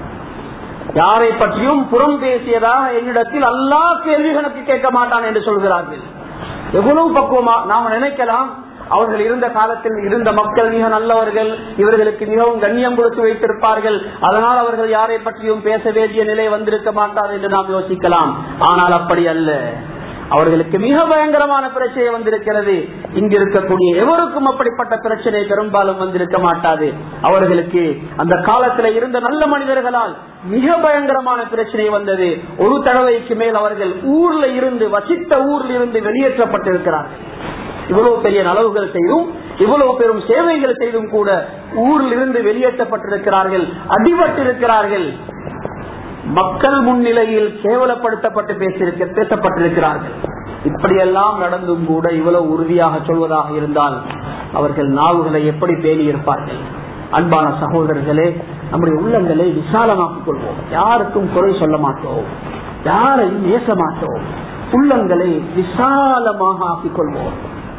யாரை பற்றியும் புறம் பேசியதாக என்னிடத்தில் அல்லாஹ் கேள்வி கணக்கு கேட்க மாட்டான் என்று சொல்கிறார்கள். எவ்வளவு பக்குவமா நாம் நினைக்கலாம், அவர்கள் இருந்த காலத்தில் இருந்த மக்கள் மிக நல்லவர்கள், இவர்களுக்கு மிகவும் கண்ணியம் கொடுத்து வைத்திருப்பார்கள், அதனால் அவர்கள் யாரை பற்றியும் பேச வேண்டிய நிலை வந்திருக்க மாட்டார் என்று நாம் யோசிக்கலாம். ஆனால் அப்படி அல்ல. அவர்களுக்கு மிக பயங்கரமான பிரச்சனை வந்திருக்கிறது. இங்கு இருக்கக்கூடிய எவருக்கும் அப்படிப்பட்ட பிரச்சனை பெரும்பாலும் வந்திருக்க மாட்டாது. அவர்களுக்கு அந்த காலத்தில் இருந்த நல்ல மனிதர்களால் மிக பயங்கரமான பிரச்சனை வந்தது. ஒரு தடவைக்கு மேல் அவர்கள் ஊர்ல இருந்து, வசித்த ஊரில் இருந்து வெளியேற்றப்பட்டிருக்கிறார்கள். இவ்வளவு பெரிய நலவுகள் செய்தும், இவ்வளவு பெரும் சேவைகள் செய்தும் கூட ஊரில் இருந்து வெளியேற்றப்பட்டிருக்கிறார்கள், அடிபட்டிருக்கிறார்கள். மக்கள் முன்னிலையில் கேவலப்படுத்தப்பட்டு பேசியிருக்க பேசப்பட்டிருக்கிறார்கள். இப்படியெல்லாம் நடந்தும் கூட இவ்வளவு உறுதியாக சொல்வதாக இருந்தால் அவர்கள் நாவுகளை எப்படி பேணி இருப்பார்கள்? அன்பான சகோதரர்களே, நம்முடைய உள்ளங்களை விசாலமாக்கிக் கொள்வோம். யாருக்கும் குறை சொல்ல மாட்டோம், யாரையும் ஏச மாட்டோம். உள்ளங்களை விசாலமாக ஆக்கிக் கொள்வோம்.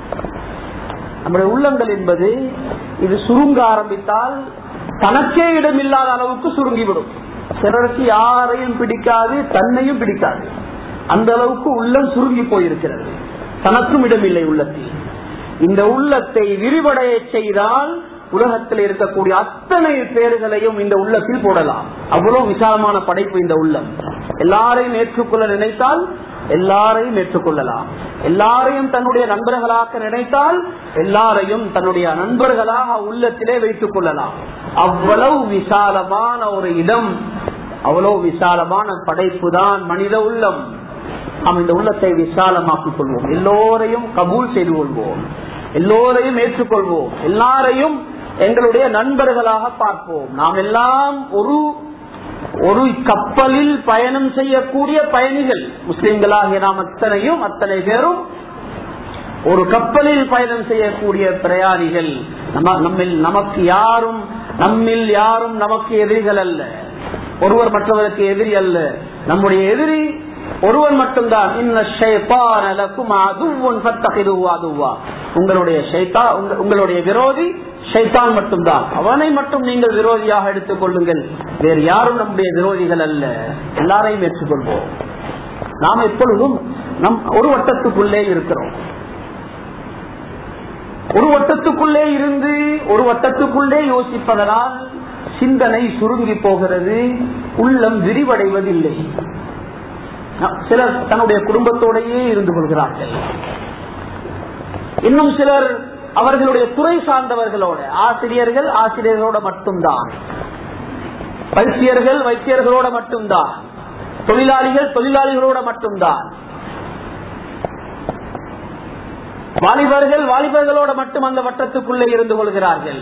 நம்முடைய உள்ளங்கள் என்பது இது சுருங்க ஆரம்பித்தால் தனக்கே இடமில்லாத அளவுக்கு சுருங்கிவிடும். சிலருக்கு யாரையும் பிடிக்காது, தன்னையும் பிடிக்காது. அந்த அளவுக்கு உள்ளம் சுருங்கி போயிருக்கிறது. தனக்கும் இடமில்லை உள்ளத்தில். இந்த உள்ளத்தை விரிவடைய செய்தால் உலகத்தில் இருக்கக்கூடிய அத்தனை பேர்களையும் இந்த உள்ளத்தில் போடலாம். அவ்வளவு விசாலமான படைப்பு இந்த உள்ளம். எல்லாரையும் ஏற்றுக்கொள்ள நினைத்தால் எல்லாரையும் ஏற்றுக்கொள்ளலாம். எல்லாரையும் தன்னுடைய நண்பர்களாக நினைத்தால் எல்லாரையும் தன்னுடைய நண்பர்களாக உள்ளத்திலே வைத்துக் கொள்ளலாம். அவ்வளவு விசாலமான ஒரு இடம், அவ்வளவு விசாலமான படைப்பு தான் மனித உள்ளம். நாம் இந்த உள்ளத்தை விசாலமாக்கிக் கொள்வோம். எல்லோரையும் கபூல் செய்து கொள்வோம், எல்லோரையும் ஏற்றுக்கொள்வோம், எல்லாரையும் எங்களுடைய நண்பர்களாக பார்ப்போம். நாம் எல்லாம் ஒரு ஒரு கப்பலில் பயணம் செய்யக்கூடிய பயணிகள். முஸ்லிம்களாகிய நாம் அத்தனையும் அத்தனை பேரும் ஒரு கப்பலில் பயணம் செய்யக்கூடிய பிரயாணிகள். நமக்கு யாரும் நம்மில் யாரும் நமக்கு எதிரிகள் அல்ல, ஒருவர் மற்றவருக்கு எதிரி அல்ல. நம்முடைய எதிரி ஒருவன் மட்டும்தான். உங்களுடைய உங்களுடைய விரோதி ஷைத்தான் மட்டும்தான். அவனை மட்டும் நீங்கள் விரோதியாக எடுத்துக் கொள்ளுங்கள். வேறு யாரும் நம்முடைய விரோதிகள் அல்ல. எல்லாரையும் ஏற்றுக்கொள்வோம். நாம் எப்பொழுதும் நம் ஒரு வட்டத்துக்குள்ளே இருக்கிறோம். ஒரு வட்டத்துக்குள்ளே இருந்து ஒரு வட்டத்துக்குள்ளே யோசிப்பதனால் சிந்தனை சுருங்கி போகிறது, உள்ளம் விரிவடைவதில்லை. சிலர் தன்னுடைய குடும்பத்தோடையே இருந்து கொள்கிறார்கள். இன்னும் சிலர் அவர்களுடைய துறை சார்ந்தவர்களோட, ஆசிரியர்கள் ஆசிரியர்களோட மட்டும்தான், வைத்தியர்கள் வைத்தியர்களோட மட்டும்தான், தொழிலாளிகள் தொழிலாளிகளோட மட்டும்தான், வாலிபர்கள் வாலிபர்களோட மட்டும் அந்த வட்டத்துக்குள்ளே இருந்து கொள்கிறார்கள்.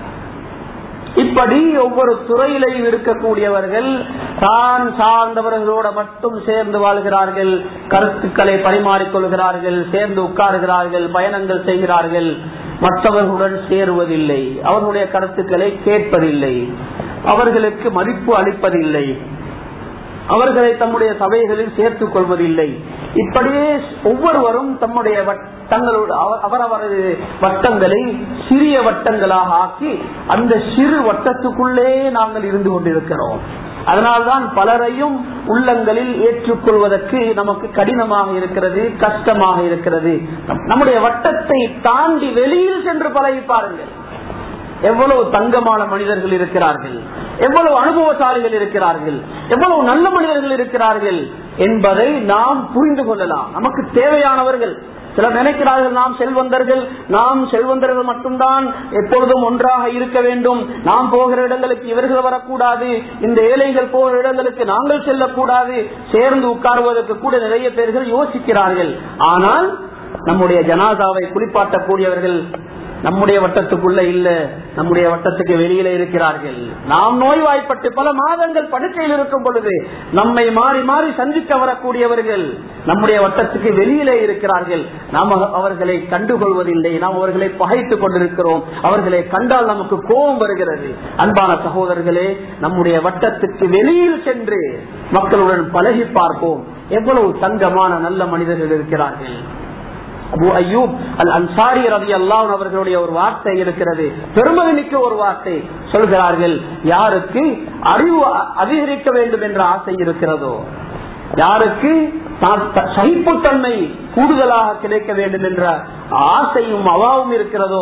இப்படி ஒவ்வொரு துறையிலையும் இருக்கக்கூடியவர்கள் தான் சார்ந்தவர்களோட மட்டும் சேர்ந்து வாழ்கிறார்கள், கருத்துக்களை பரிமாறிக்கொள்கிறார்கள், சேர்ந்து உட்காருகிறார்கள், பயணங்கள் செய்கிறார்கள். மற்றவர்களுடன் சேருவதில்லை, அவர்களுடைய கருத்துக்களை கேட்பதில்லை, அவர்களுக்கு மதிப்பு அளிப்பதில்லை, அவர்களை தம்முடைய சபைகளில் சேர்த்துக் கொள்வதில்லை. இப்படியே ஒவ்வொருவரும் தம்முடைய தங்களுடைய அவரவரது வட்டங்களை சிறிய வட்டங்களாக ஆக்கி அந்த சிறு வட்டத்துக்குள்ளே நாங்கள் இருந்து கொண்டிருக்கிறோம். அதனால்தான் பலரையும் உள்ளங்களில் ஏற்றுக்கொள்வதற்கு நமக்கு கடினமாக இருக்கிறது, கஷ்டமாக இருக்கிறது. நம்முடைய வட்டத்தை தாண்டி வெளியில் சென்று பழகி பாருங்கள். எவ்வளவு தங்கமான மனிதர்கள் இருக்கிறார்கள், எவ்வளவு அனுபவசாலிகள் இருக்கிறார்கள், எவ்வளவு நல்ல மனிதர்கள் இருக்கிறார்கள் என்பதை நாம் புரிந்து கொள்ளலாம். நமக்கு தேவையானவர்கள். சிலர் நினைக்கிறார்கள் நாம் செல்வந்தர்கள், நாம் செல்வந்தர்கள் மட்டும்தான் எப்பொழுதும் ஒன்றாக இருக்க வேண்டும், நாம் போகிற இடங்களுக்கு இவர்கள் வரக்கூடாது, இந்த ஏழைகள் போகிற இடங்களுக்கு நாங்கள் செல்லக்கூடாது, சேர்ந்து உட்காருவதற்கு கூட நிறைய பேர்கள் யோசிக்கிறார்கள். ஆனால் நம்முடைய ஜனாதாவை குளிப்பாட்டக்கூடியவர்கள் நம்முடைய வட்டத்துக்குள்ள இல்ல, நம்முடைய வட்டத்துக்கு வெளியில இருக்கிறார்கள். நாம் நோய்வாய்ப்பட்டு பல மாதங்கள் படுக்கையில் இருக்கும் பொழுது நம்மை மாறி மாறி சந்திக்க வரக்கூடியவர்கள் நம்முடைய வட்டத்துக்கு வெளியிலே இருக்கிறார்கள். நாம் அவர்களை கண்டுகொள்வதில்லை, நாம் அவர்களை பகைத்துக் கொண்டிருக்கிறோம். அவர்களை கண்டால் நமக்கு கோபம் வருகிறது. அன்பான சகோதரர்களே, நம்முடைய வட்டத்துக்கு வெளியில் சென்று மக்களுடன் பழகி பார்ப்போம். எவ்வளவு தங்கமான நல்ல மனிதர்கள் இருக்கிறார்கள். அபூ அய்யூப் அல் அன்சாரி ரலியல்லாஹு அன்ஹு அவர்களுடைய ஒரு வார்த்தை இருக்கிறது, பெருமைமிக்க ஒரு வார்த்தை. சொல்கிறார்கள், யாருக்கு அறிவு அதிகரிக்க வேண்டும் என்ற ஆசை இருக்கிறதோ, யாருக்கு சகிப்புத்தன்மை கூடுதலாக கிடைக்க வேண்டும் என்ற ஆசையும் அவாவும் இருக்கிறதோ,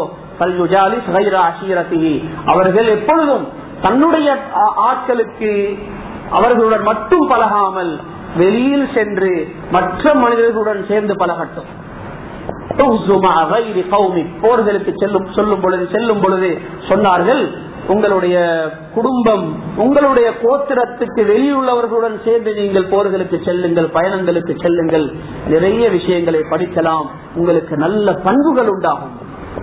அவர்கள் எப்பொழுதும் தன்னுடைய ஆட்களுக்கு அவர்களுடன் மட்டும் பழகாமல் வெளியில் சென்று மற்ற மனிதர்களுடன் சேர்ந்து பழகட்டும். போர்களுக்கு செல்லும் சொல்லும் பொழுது செல்லும் பொழுது சொன்னார்கள், உங்களுடைய குடும்பம் உங்களுடைய கோத்திரத்துக்கு வெளியுள்ளவர்களுடன் சேர்ந்து நீங்கள் போர்களுக்கு செல்லுங்கள், பயணங்களுக்கு செல்லுங்கள், நிறைய விஷயங்களை படிக்கலாம், உங்களுக்கு நல்ல பண்புகள் உண்டாகும்.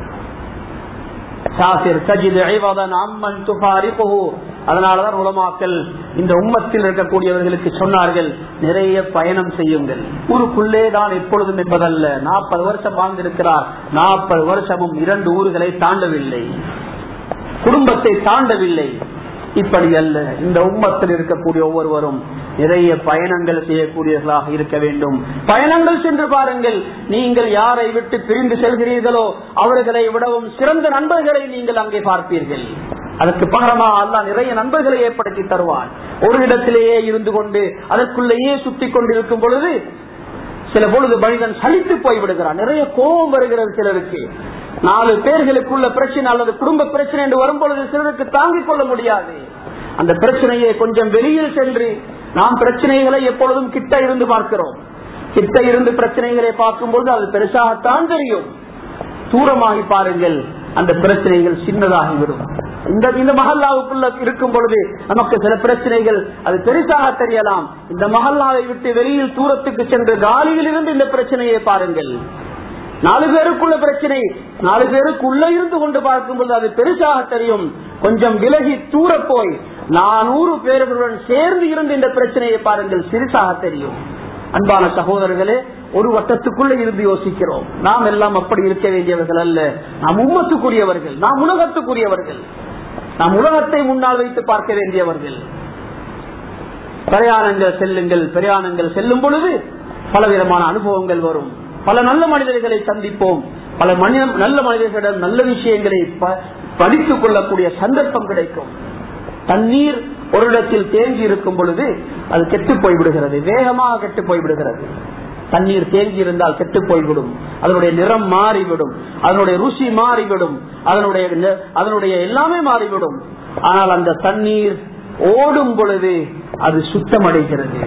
அதனாலதான் உலமாக்கள் இந்த உம்மத்தில் இருக்கக்கூடியவர்களுக்கு சொன்னார்கள், நிறைய பயணம் செய்யுங்கள். ஊருக்குள்ளே தான் எப்பொழுதும் என்பதல்ல. நாற்பது வருஷம் வாழ்ந்திருக்கிறார், நாற்பது வருஷமும் இரண்டு ஊர்களை தாண்டவில்லை, குடும்பத்தை தாண்டவில்லை. இப்படி அல்ல, இந்த உம்மத்தில் இருக்கக்கூடிய ஒவ்வொருவரும் நிறைய பயணங்கள் செய்யக்கூடியவர்களாக இருக்க வேண்டும். பயணங்கள் சென்று பாருங்கள். நீங்கள் யாரை விட்டு பிரிந்து செல்கிறீர்களோ அவர்களை விடவும் சிறந்த நண்பர்களை நீங்கள் அங்கே பார்ப்பீர்கள். அதற்கு பகரமாக அல்லாஹ் நிறைய நண்பர்களை ஏற்படுத்தி தருவான். ஒரு இடத்திலேயே இருந்து கொண்டு அதற்குள்ளேயே சுத்தி கொண்டிருக்கும் பொழுது சில பொழுது மனிதன் சலித்து போய்விடுகிறான். நிறைய கோபம் வருகிறது சிலருக்கு. நாலு பேர்களுக்குள்ள பிரச்சனை அல்லது குடும்ப பிரச்சனை என்று வரும் பொழுது சிலருக்கு தாங்கிக் கொள்ள முடியாது. அந்த பிரச்சனையை கொஞ்சம் வெளியில் சென்று, நாம் பிரச்சனைகளை எப்பொழுதும் கிட்ட இருந்து பார்க்கிறோம், கிட்ட இருந்து பிரச்சனைகளை பார்க்கும்போது அது பெருசாகத்தான் தெரியும். தூரமாகி பாருங்கள், அந்த பிரச்சனைகள் சின்னதாகிவிடும். இந்த இந்த மஹல்லாவுக்குள்ள இருக்கும் பொழுது நமக்கு சில பிரச்சனைகள் அது பெருசாக தெரியலாம். இந்த மஹல்லாவை விட்டு வெளியில் தூரத்துக்கு சென்று காலியில் இருந்து இந்த பிரச்சனையை பாருங்கள். நாலு பேருக்குள்ள பிரச்சனை நாலு பேருக்குள்ள இருந்து கொண்டு பார்க்கும்போது அது பெருசாக தெரியும். கொஞ்சம் விலகி தூர போய் நானூறு பேர்களுடன் சேர்ந்து இருந்து இந்த பிரச்சனையை பாருங்கள், சிறுசாக தெரியும். அன்பான சகோதரர்களே, ஒரு வட்டத்துக்குள்ள இருந்து யோசிக்கிறோம். நாம் எல்லாம் அப்படி இருக்க வேண்டியவர்கள் அல்ல. நாம் உம்மத்துக்குரியவர்கள், நாம் உலகத்துக்குரியவர்கள். நாம் உலகத்தை முன்னால் வைத்து பார்க்க வேண்டியவர்கள். பிரயாணங்கள் செல்லுங்கள், பிரயாணங்கள் செல்லும் பொழுது பலவிதமான அனுபவங்கள் வரும். பல நல்ல மனிதர்களை சந்திப்போம். பல நல்ல மனிதர்களிடம் நல்ல விஷயங்களை படித்துக் கொள்ளக்கூடிய சந்தர்ப்பம் கிடைக்கும். தண்ணீர் ஒரு இடத்தில் தேங்கி இருக்கும் பொழுது அது கெட்டு போய்விடுகிறது, வேகமாக கெட்டு போய்விடுகிறது. தண்ணீர் தேங்கி இருந்தால் கெட்டு போய்விடும், அதனுடைய நிறம் மாறிவிடும், அதனுடைய ருசி மாறிவிடும், அதனுடைய அதனுடைய எல்லாமே மாறிவிடும். ஆனால் அந்த தண்ணீர் ஓடும் பொழுது அது சுத்தமடைகிறது.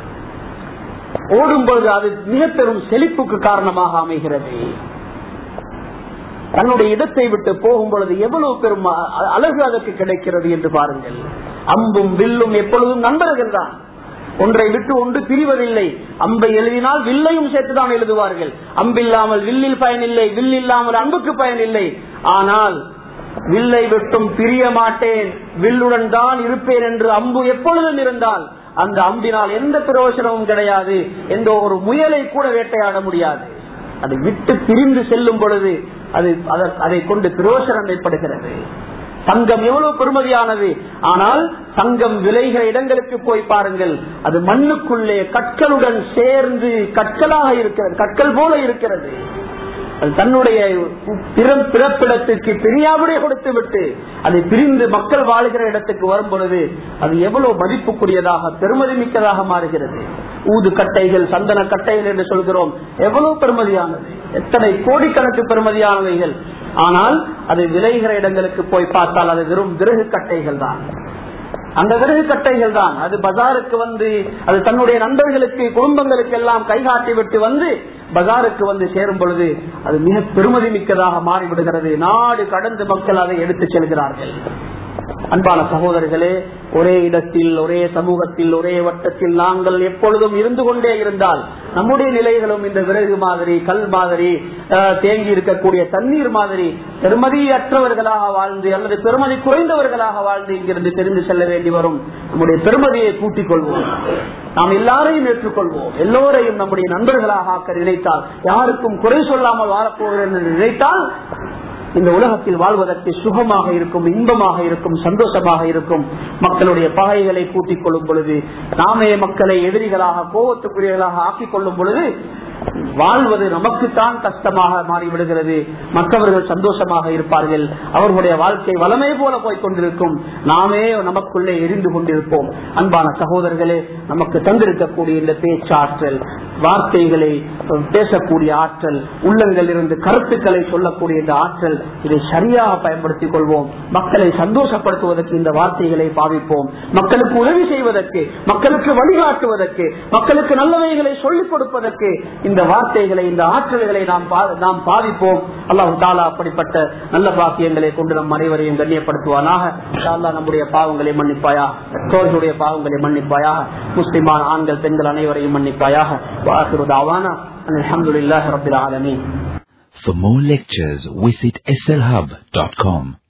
ஓடும் பொழுது அது மிக பெரும் செழிப்புக்கு காரணமாக அமைகிறது. தன்னுடைய இடத்தை விட்டு போகும் பொழுது எவ்வளவு பெரும் அழகு அதற்கு கிடைக்கிறது என்று பாருங்கள். அம்பும் வில்லும் எப்பொழுதும் நண்பர்கள் தான், ஒன்றை விட்டு ஒன்று பிரிவதில்லை. அம்பை எழுதினால் வில்லையும் சேர்த்துதான் எழுதுவார்கள். அம்பில்லாமல் வில்லில் பயனில்லை, வில் இல்லாமல் அம்புக்கு பயனில்லை. ஆனால் வில்லை விட்டும் பிரிய மாட்டேன், வில்லுடன் தான் இருப்பேன் என்று அம்பு எப்பொழுதும் இருந்தால் அந்த அம்பினால் எந்த பிரயோஜனமும் கிடையாது. எந்த ஒரு முயலை கூட வேட்டையாட முடியாது. அதை விட்டு பிரிந்து செல்லும் பொழுது அது அதை கொண்டு பிரயோஜனம் ஏற்படுகிறது. தங்கம் எவ்வளவு பெருமதியானது, ஆனால் தங்கம் விளைகிற இடங்களுக்கு போய் பாருங்கள், அது மண்ணுக்குள்ளே கற்களுடன் சேர்ந்து கற்களாக இருக்கிறது, கற்கள் போல இருக்கிறது. அது தன்னுடைய பிறப்பிடத்திற்கு பிரியாவிடை கொடுத்து விட்டு அதை பிரிந்து மக்கள் வாழ்கிற இடத்துக்கு வரும் பொழுது அது எவ்வளவு மதிப்புக்குரியதாக பெருமதி மிக்கதாக மாறுகிறது. ஊது கட்டைகள், சந்தன கட்டைகள் என்று சொல்கிறோம், எவ்வளவு பெருமதியானது, எத்தனை கோடிக்கணக்கு பெருமதியானவைகள். ஆனால் அது விளைகிற இடங்களுக்கு போய் பார்த்தால் அது வெறும் விறகு கட்டைகள் தான். அந்த விறகு கட்டைகள் தான் அது பஜாருக்கு வந்து அது தன்னுடைய நண்பர்களுக்கு குடும்பங்களுக்கு எல்லாம் கைகாட்டி விட்டு வந்து பஜாருக்கு வந்து சேரும் பொழுது அது மிக பெருமதி மிக்கதாக மாறிவிடுகிறது. நாடு கடந்து மக்கள் அதை எடுத்து செல்கிறார்கள். அன்பான சகோதரர்களே, ஒரே இடத்தில், ஒரே சமூகத்தில், ஒரே வட்டத்தில் நாங்கள் எப்பொழுதும் இருந்து கொண்டே இருந்தால் நம்முடைய நிலைகளும் இந்த விறகு மாதிரி, கல் மாதிரி, தேங்கி இருக்கக்கூடிய தண்ணீர் மாதிரி பெருமதியற்றவர்களாக வாழ்ந்து அல்லது பெருமதி குறைந்தவர்களாக வாழ்ந்து இங்கிருந்து தெரிந்து செல்ல வேண்டி வரும். நம்முடைய பெருமதியை கூட்டிக் கொள்வோம், நாம் எல்லாரையும் ஏற்றுக்கொள்வோம், எல்லோரையும் நம்முடைய நண்பர்களாக ஆக்க நினைத்தால், யாருக்கும் குறை சொல்லாமல் வாழப்போகிறேன் என்று நினைத்தால் இந்த உலகத்தில் வாழ்வதற்கு சுகமாக இருக்கும், இன்பமாக இருக்கும், சந்தோஷமாக இருக்கும். மக்களுடைய பகைகளை கூட்டிக் கொள்ளும் பொழுது, நாமே மக்களை எதிரிகளாக, கோபத்துக்குரியவர்களாக ஆக்கிக் கொள்ளும் பொழுது வாழ்வது நமக்குத்தான் கஷ்டமாக மாறிவிடுகிறது. மற்றவர்கள் சந்தோஷமாக இருப்பார்கள், அவர்களுடைய வாழ்க்கை வளமை போல போய்கொண்டிருக்கும், நாமே நமக்குள்ளே எரிந்து கொண்டிருப்போம். அன்பான சகோதரர்களே, நமக்கு தந்திருக்கக்கூடிய இந்த பேச்சாற்றல், வார்த்தைகளை பேசக்கூடிய ஆற்றல், உள்ளங்கள் இருந்து கருத்துக்களை சொல்லக்கூடிய இந்த ஆற்றல், இதை சரியாக பயன்படுத்திக் கொள்வோம். மக்களை சந்தோஷப்படுத்துவதற்கு இந்த வார்த்தைகளை பாவிப்போம். மக்களுக்கு உதவி செய்வதற்கு, மக்களுக்கு வழிகாட்டுவதற்கு, மக்களுக்கு நல்லவைகளை சொல்லிக் கொடுப்பதற்கு இந்த வார்த்தைகளை, இந்த ஆற்றல்களை நாம் நாம் பாவிப்போம். அல்லாஹ் தஆலா அப்படிப்பட்ட நல்ல பாக்கியங்களை கொண்டு நம் அனைவரையும் கண்ணியப்படுத்துவானாக. அல்லாஹ் நம்முடைய பாவங்களை மன்னிப்பாயா, பெற்றோர்களுடைய பாவங்களை மன்னிப்பாயா, முஸ்லிமான ஆண்கள் பெண்கள் அனைவரையும் மன்னிப்பாயாக. வாஹிரு தஅவானா அல்ஹம்துலில்லாஹி ரப்பில் ஆலமீன். For more lectures, visit S L hub dot com.